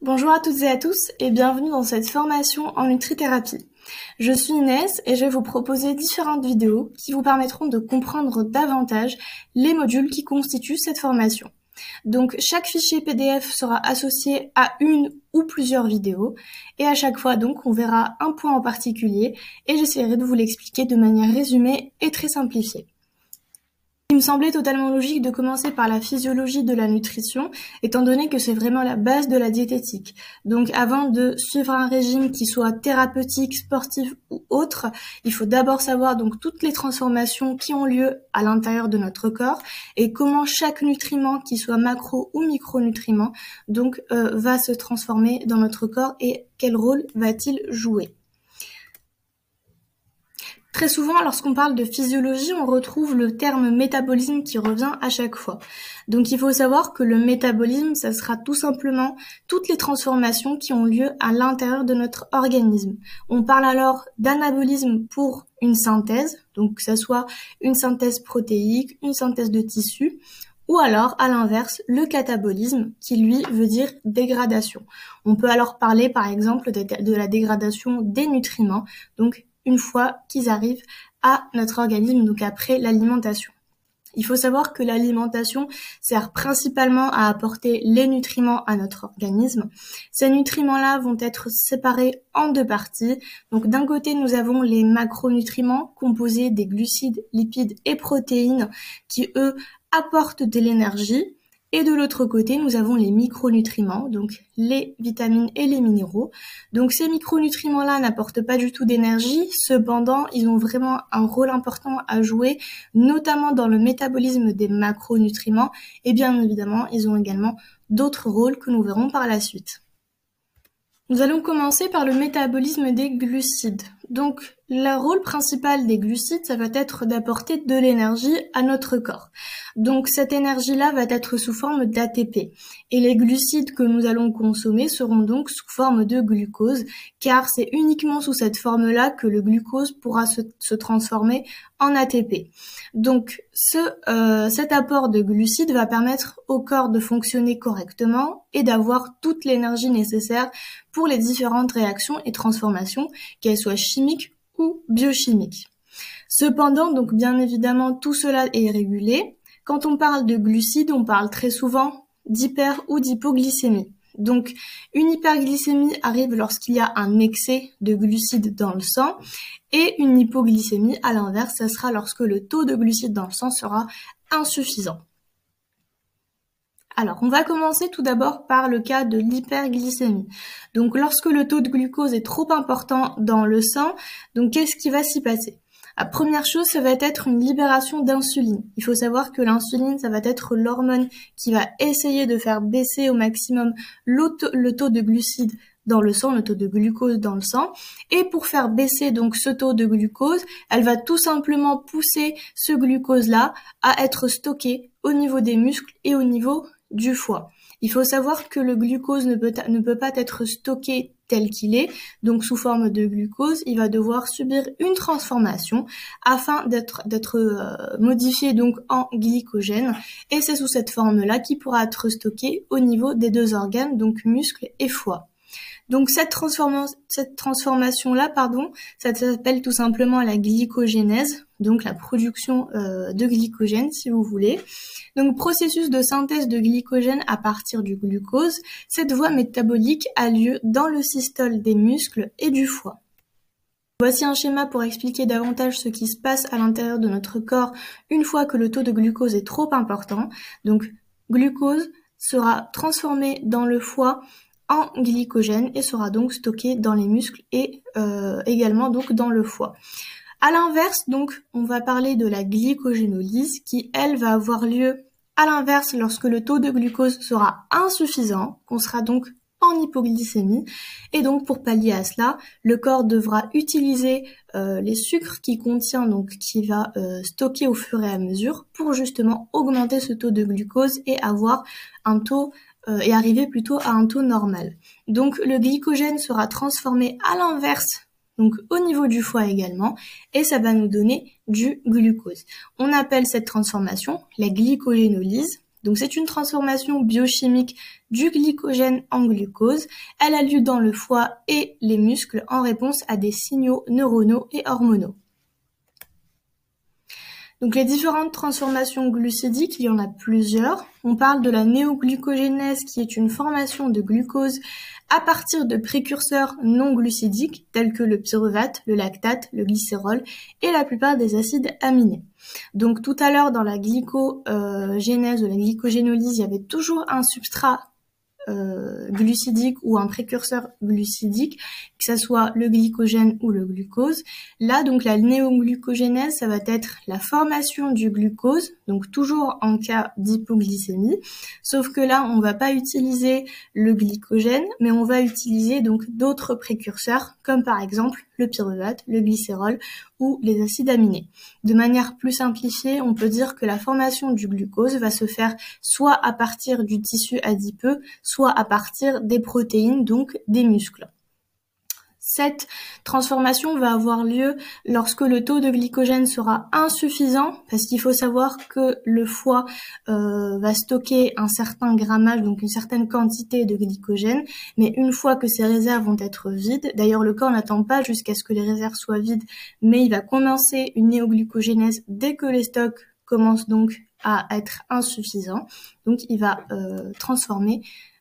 Bonjour à toutes et à tous et bienvenue dans cette formation en nutrithérapie. Je suis Inès et je vais vous proposer différentes vidéos qui vous permettront de comprendre davantage les modules qui constituent cette formation. Donc chaque fichier PDF sera associé à une ou plusieurs vidéos et à chaque fois donc on verra un point en particulier et j'essaierai de vous l'expliquer de manière résumée et très simplifiée. Il me semblait totalement logique de commencer par la physiologie de la nutrition, étant donné que c'est vraiment la base de la diététique. Donc avant de suivre un régime qui soit thérapeutique, sportif ou autre, il faut d'abord savoir donc toutes les transformations qui ont lieu à l'intérieur de notre corps et comment chaque nutriment, qu'il soit macro ou micronutriment, donc va se transformer dans notre corps et quel rôle va-t-il jouer. Très souvent, lorsqu'on parle de physiologie, on retrouve le terme métabolisme qui revient à chaque fois. Donc il faut savoir que le métabolisme, ça sera tout simplement toutes les transformations qui ont lieu à l'intérieur de notre organisme. On parle alors d'anabolisme pour une synthèse, donc que ce soit une synthèse protéique, une synthèse de tissu, ou alors, à l'inverse, le catabolisme, qui lui veut dire dégradation. On peut alors parler, par exemple, de la dégradation des nutriments, donc une fois qu'ils arrivent à notre organisme, donc après l'alimentation. Il faut savoir que l'alimentation sert principalement à apporter les nutriments à notre organisme. Ces nutriments-là vont être séparés en deux parties. Donc d'un côté, nous avons les macronutriments composés des glucides, lipides et protéines qui, eux, apportent de l'énergie. Et de l'autre côté, nous avons les micronutriments, donc les vitamines et les minéraux. Donc ces micronutriments-là n'apportent pas du tout d'énergie, cependant, ils ont vraiment un rôle important à jouer, notamment dans le métabolisme des macronutriments, et bien évidemment, ils ont également d'autres rôles que nous verrons par la suite. Nous allons commencer par le métabolisme des glucides. Donc, le rôle principal des glucides, ça va être d'apporter de l'énergie à notre corps. Donc, cette énergie-là va être sous forme d'ATP. Et les glucides que nous allons consommer seront donc sous forme de glucose, car c'est uniquement sous cette forme-là que le glucose pourra se transformer en ATP. Donc, cet apport de glucides va permettre au corps de fonctionner correctement et d'avoir toute l'énergie nécessaire pour les différentes réactions et transformations, qu'elles soient chimiques ou biochimiques. Cependant, donc bien évidemment, tout cela est régulé. Quand on parle de glucides, on parle très souvent d'hyper ou d'hypoglycémie. Donc, une hyperglycémie arrive lorsqu'il y a un excès de glucides dans le sang et une hypoglycémie, à l'inverse, ça sera lorsque le taux de glucides dans le sang sera insuffisant. Alors, on va commencer tout d'abord par le cas de l'hyperglycémie. Donc, lorsque le taux de glucose est trop important dans le sang, donc qu'est-ce qui va s'y passer ? La première chose, ça va être une libération d'insuline. Il faut savoir que l'insuline, ça va être l'hormone qui va essayer de faire baisser au maximum le taux de glucides dans le sang, le taux de glucose dans le sang. Et pour faire baisser donc ce taux de glucose, elle va tout simplement pousser ce glucose-là à être stocké au niveau des muscles et au niveau du foie. Il faut savoir que le glucose ne peut pas être stocké tel qu'il est, donc sous forme de glucose, il va devoir subir une transformation afin d'être modifié donc en glycogène, et c'est sous cette forme-là qu'il pourra être stocké au niveau des deux organes, donc muscles et foie. Donc cette transformation-là, ça s'appelle tout simplement la glycogénèse, donc la production de glycogène si vous voulez. Donc processus de synthèse de glycogène à partir du glucose, cette voie métabolique a lieu dans le systole des muscles et du foie. Voici un schéma pour expliquer davantage ce qui se passe à l'intérieur de notre corps une fois que le taux de glucose est trop important. Donc glucose sera transformé dans le foie en glycogène et sera donc stocké dans les muscles et également donc dans le foie. À l'inverse, donc, on va parler de la glycogénolyse qui, elle, va avoir lieu à l'inverse lorsque le taux de glucose sera insuffisant, qu'on sera donc en hypoglycémie. Et donc, pour pallier à cela, le corps devra utiliser les sucres qu'il contient, donc qui va stocker au fur et à mesure pour justement augmenter ce taux de glucose et avoir un taux et arriver plutôt à un taux normal. Donc, le glycogène sera transformé à l'inverse, donc au niveau du foie également, et ça va nous donner du glucose. On appelle cette transformation la glycogénolyse, Donc c'est une transformation biochimique du glycogène en glucose. Elle a lieu dans le foie et les muscles en réponse à des signaux neuronaux et hormonaux. Donc les différentes transformations glucidiques, il y en a plusieurs. On parle de la néoglucogénèse qui est une formation de glucose à partir de précurseurs non glucidiques tels que le pyruvate, le lactate, le glycérol et la plupart des acides aminés. Donc tout à l'heure dans la glycogénèse ou la glycogénolyse, il y avait toujours un substrat glucidique ou un précurseur glucidique, que ça soit le glycogène ou le glucose. Là, donc la néoglucogénèse, ça va être la formation du glucose, donc toujours en cas d'hypoglycémie, sauf que là, on va pas utiliser le glycogène, mais on va utiliser donc d'autres précurseurs, comme par exemple le pyruvate, le glycérol ou les acides aminés. De manière plus simplifiée, on peut dire que la formation du glucose va se faire soit à partir du tissu adipeux, soit à partir des protéines, donc des muscles. Cette transformation va avoir lieu lorsque le taux de glycogène sera insuffisant, parce qu'il faut savoir que le foie va stocker un certain grammage, donc une certaine quantité de glycogène, mais une fois que ces réserves vont être vides, d'ailleurs le corps n'attend pas jusqu'à ce que les réserves soient vides, mais il va commencer une néoglucogénèse dès que les stocks commencent donc à être insuffisants, donc il va transformer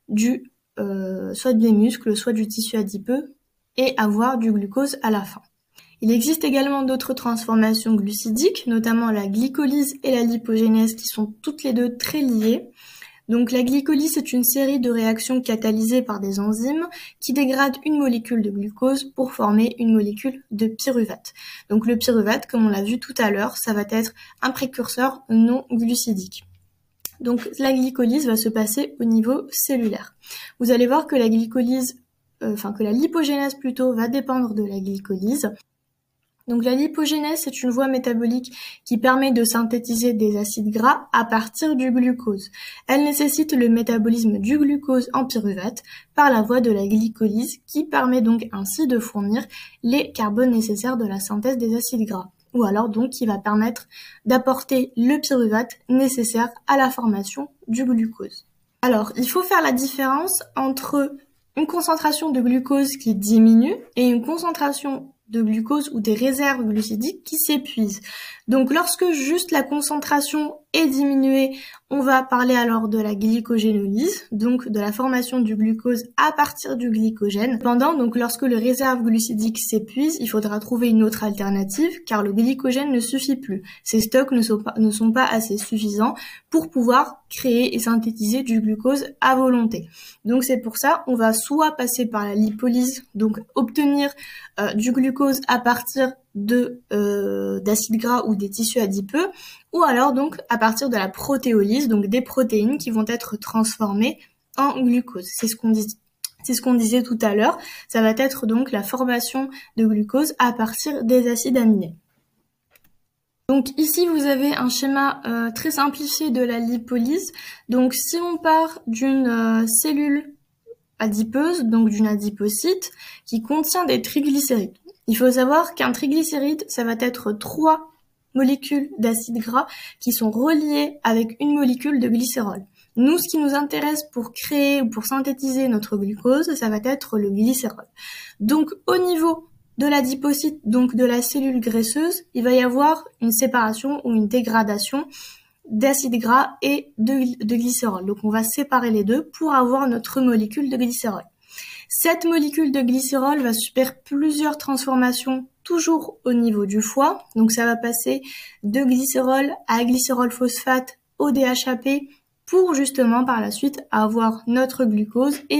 soit des muscles, soit du tissu adipeux, et avoir du glucose à la fin. Il existe également d'autres transformations glucidiques, notamment la glycolyse et la lipogénèse, qui sont toutes les deux très liées. Donc la glycolyse est une série de réactions catalysées par des enzymes qui dégradent une molécule de glucose pour former une molécule de pyruvate. Donc le pyruvate, comme on l'a vu tout à l'heure, ça va être un précurseur non glucidique. Donc la glycolyse va se passer au niveau cellulaire. Vous allez voir que la lipogénèse plutôt va dépendre de la glycolyse. Donc la lipogénèse, c'est une voie métabolique qui permet de synthétiser des acides gras à partir du glucose. Elle nécessite le métabolisme du glucose en pyruvate par la voie de la glycolyse qui permet donc ainsi de fournir les carbones nécessaires de la synthèse des acides gras. Ou alors donc qui va permettre d'apporter le pyruvate nécessaire à la formation du glucose. Alors, il faut faire la différence entre une concentration de glucose qui diminue et une concentration de glucose ou des réserves glucidiques qui s'épuisent. Donc lorsque juste la concentration est diminuée, on va parler alors de la glycogénolyse, donc de la formation du glucose à partir du glycogène. Cependant, donc lorsque les réserves glucidiques s'épuisent, il faudra trouver une autre alternative car le glycogène ne suffit plus. Ces stocks ne sont pas assez suffisants pour pouvoir créer et synthétiser du glucose à volonté. Donc c'est pour ça on va soit passer par la lipolyse, donc obtenir du glucose à partir d'acides gras ou des tissus adipeux, ou alors donc à partir de la protéolyse, donc des protéines qui vont être transformées en glucose. C'est ce qu'on disait tout à l'heure, ça va être donc la formation de glucose à partir des acides aminés. Donc ici vous avez un schéma très simplifié de la lipolyse. Donc si on part d'une cellule adipeuse, donc d'une adipocyte, qui contient des triglycérides. Il faut savoir qu'un triglycéride, ça va être 3 molécules d'acides gras qui sont reliées avec une molécule de glycérol. Nous, ce qui nous intéresse pour créer ou pour synthétiser notre glucose, ça va être le glycérol. Donc au niveau de l'adipocyte, donc de la cellule graisseuse, il va y avoir une séparation ou une dégradation d'acides gras et de glycérol. Donc on va séparer les deux pour avoir notre molécule de glycérol. Cette molécule de glycérol va subir plusieurs transformations toujours au niveau du foie. Donc ça va passer de glycérol à glycérol phosphate au DHAP pour justement par la suite avoir notre glucose et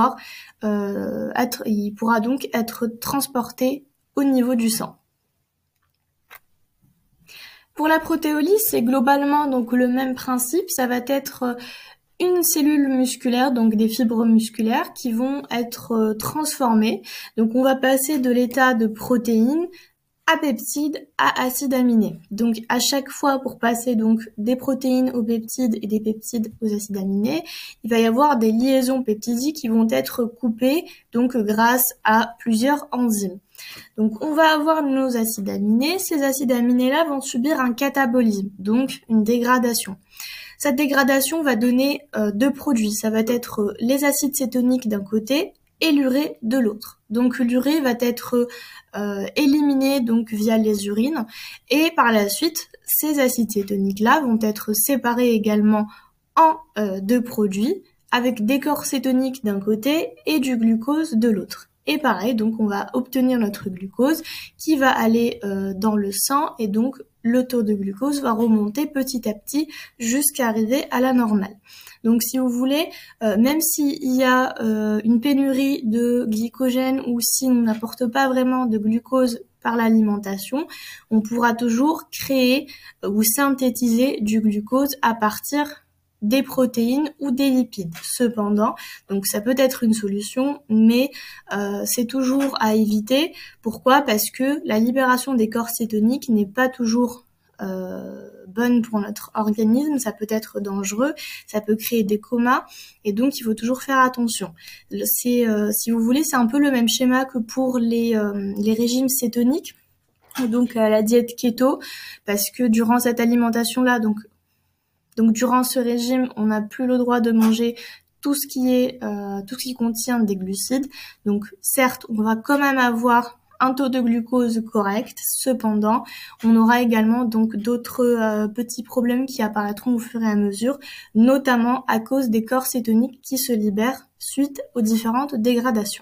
il pourra donc être transporté au niveau du sang. Pour la protéolyse, c'est globalement donc le même principe, ça va être une cellule musculaire, donc des fibres musculaires qui vont être transformées. Donc on va passer de l'état de protéines à peptides à acides aminés. Donc à chaque fois pour passer donc des protéines aux peptides et des peptides aux acides aminés, il va y avoir des liaisons peptidiques qui vont être coupées donc grâce à plusieurs enzymes. Donc on va avoir nos acides aminés, ces acides aminés-là vont subir un catabolisme, donc une dégradation. Cette dégradation va donner deux produits. Ça va être les acides cétoniques d'un côté et l'urée de l'autre. Donc l'urée va être éliminée donc via les urines et par la suite, ces acides cétoniques-là vont être séparés également en deux produits avec des corps cétoniques d'un côté et du glucose de l'autre. Et pareil, donc on va obtenir notre glucose qui va aller dans le sang et donc le taux de glucose va remonter petit à petit jusqu'à arriver à la normale. Donc si vous voulez, même s'il y a une pénurie de glycogène ou si on n'apporte pas vraiment de glucose par l'alimentation, on pourra toujours créer ou synthétiser du glucose à partir des protéines ou des lipides. Cependant, donc ça peut être une solution, mais c'est toujours à éviter. Pourquoi ? Parce que la libération des corps cétoniques n'est pas toujours bonne pour notre organisme, ça peut être dangereux, ça peut créer des comas, et donc il faut toujours faire attention. Si vous voulez, c'est un peu le même schéma que pour les régimes cétoniques, donc la diète keto, parce que durant cette alimentation-là, donc durant ce régime, on n'a plus le droit de manger tout ce qui contient des glucides. Donc certes, on va quand même avoir un taux de glucose correct. Cependant, on aura également donc d'autres petits problèmes qui apparaîtront au fur et à mesure, notamment à cause des corps cétoniques qui se libèrent suite aux différentes dégradations.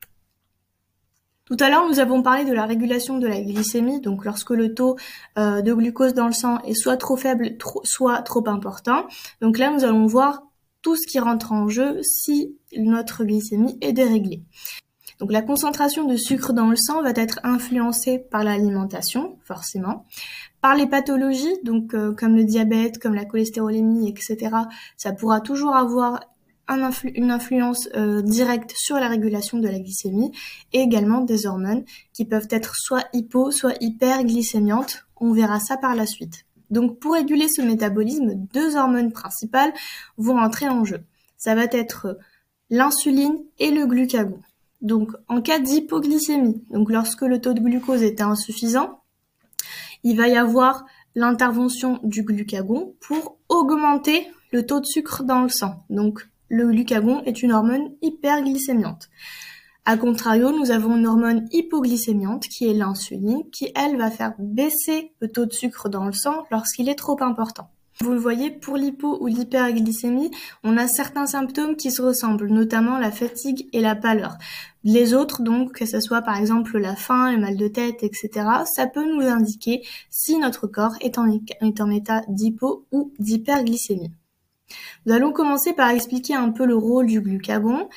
Tout à l'heure, nous avons parlé de la régulation de la glycémie, donc lorsque le taux de glucose dans le sang est soit trop faible, soit trop important. Donc là, nous allons voir tout ce qui rentre en jeu si notre glycémie est déréglée. Donc la concentration de sucre dans le sang va être influencée par l'alimentation, forcément, par les pathologies, donc comme le diabète, comme la cholestérolémie, etc. Ça pourra toujours avoir une influence directe sur la régulation de la glycémie et également des hormones qui peuvent être soit hypo, soit hyperglycémiantes. On verra ça par la suite. Donc pour réguler ce métabolisme, deux hormones principales vont entrer en jeu. Ça va être l'insuline et le glucagon. Donc en cas d'hypoglycémie, donc lorsque le taux de glucose est insuffisant, il va y avoir l'intervention du glucagon pour augmenter le taux de sucre dans le sang. Donc le glucagon est une hormone hyperglycémiante. A contrario, nous avons une hormone hypoglycémiante qui est l'insuline, qui elle va faire baisser le taux de sucre dans le sang lorsqu'il est trop important. Vous le voyez, pour l'hypo ou l'hyperglycémie, on a certains symptômes qui se ressemblent, notamment la fatigue et la pâleur. Les autres, donc, que ce soit par exemple la faim, le mal de tête, etc., ça peut nous indiquer si notre corps est en état d'hypo ou d'hyperglycémie. Nous allons commencer par expliquer un peu le rôle du glucagon.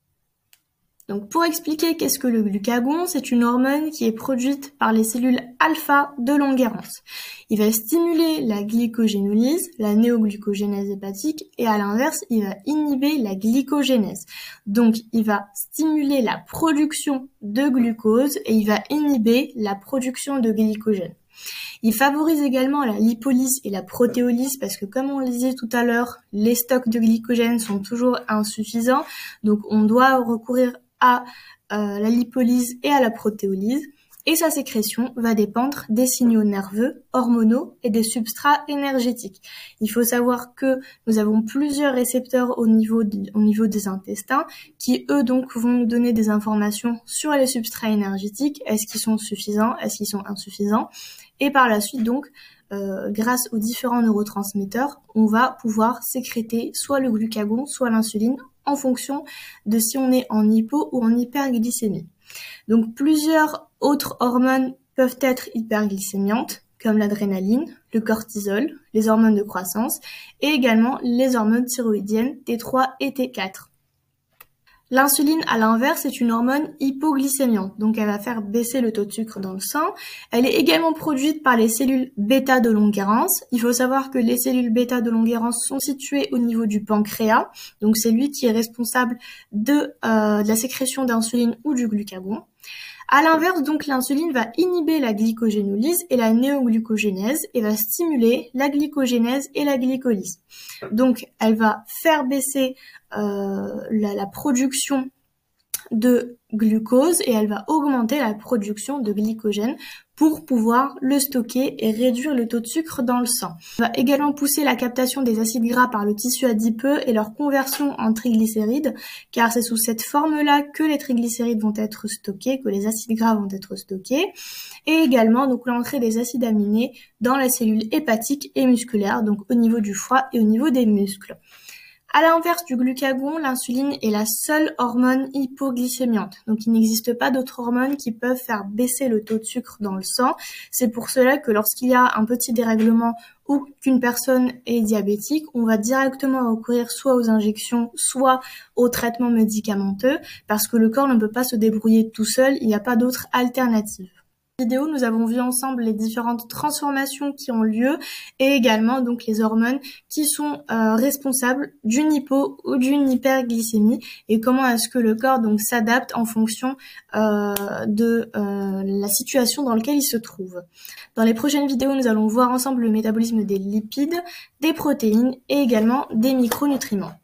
Donc pour expliquer qu'est-ce que le glucagon, c'est une hormone qui est produite par les cellules alpha de Langerhans. Il va stimuler la glycogénolyse, la néoglucogénèse hépatique, et à l'inverse, il va inhiber la glycogénèse. Donc il va stimuler la production de glucose et il va inhiber la production de glycogène. Il favorise également la lipolyse et la protéolyse parce que comme on le disait tout à l'heure, les stocks de glycogène sont toujours insuffisants, donc on doit recourir à la lipolyse et à la protéolyse, et sa sécrétion va dépendre des signaux nerveux, hormonaux et des substrats énergétiques. Il faut savoir que nous avons plusieurs récepteurs au niveau des intestins qui, eux, donc, vont nous donner des informations sur les substrats énergétiques. Est-ce qu'ils sont suffisants? Est-ce qu'ils sont insuffisants? Et par la suite, donc, grâce aux différents neurotransmetteurs, on va pouvoir sécréter soit le glucagon, soit l'insuline en fonction de si on est en hypo ou en hyperglycémie. Donc plusieurs autres hormones peuvent être hyperglycémiantes, comme l'adrénaline, le cortisol, les hormones de croissance et également les hormones thyroïdiennes T3 et T4. L'insuline, à l'inverse, est une hormone hypoglycémiante, donc elle va faire baisser le taux de sucre dans le sang. Elle est également produite par les cellules bêta de Langerhans. Il faut savoir que les cellules bêta de Langerhans sont situées au niveau du pancréas, donc c'est lui qui est responsable de la sécrétion d'insuline ou du glucagon. À l'inverse, donc, l'insuline va inhiber la glycogénolyse et la néoglucogénèse et va stimuler la glycogénèse et la glycolyse. Donc, elle va faire baisser la production de glucose et elle va augmenter la production de glycogène pour pouvoir le stocker et réduire le taux de sucre dans le sang. Ça va également pousser la captation des acides gras par le tissu adipeux et leur conversion en triglycérides, car c'est sous cette forme-là que les triglycérides vont être stockés, que les acides gras vont être stockés, et également donc l'entrée des acides aminés dans la cellule hépatique et musculaire, donc au niveau du foie et au niveau des muscles. À l'inverse du glucagon, l'insuline est la seule hormone hypoglycémiante. Donc il n'existe pas d'autres hormones qui peuvent faire baisser le taux de sucre dans le sang. C'est pour cela que lorsqu'il y a un petit dérèglement ou qu'une personne est diabétique, on va directement recourir soit aux injections, soit aux traitements médicamenteux, parce que le corps ne peut pas se débrouiller tout seul, il n'y a pas d'autre alternative. Vidéo, nous avons vu ensemble les différentes transformations qui ont lieu et également donc les hormones qui sont responsables d'une hypo ou d'une hyperglycémie et comment est-ce que le corps donc s'adapte en fonction de la situation dans laquelle il se trouve. Dans les prochaines vidéos, nous allons voir ensemble le métabolisme des lipides, des protéines et également des micronutriments.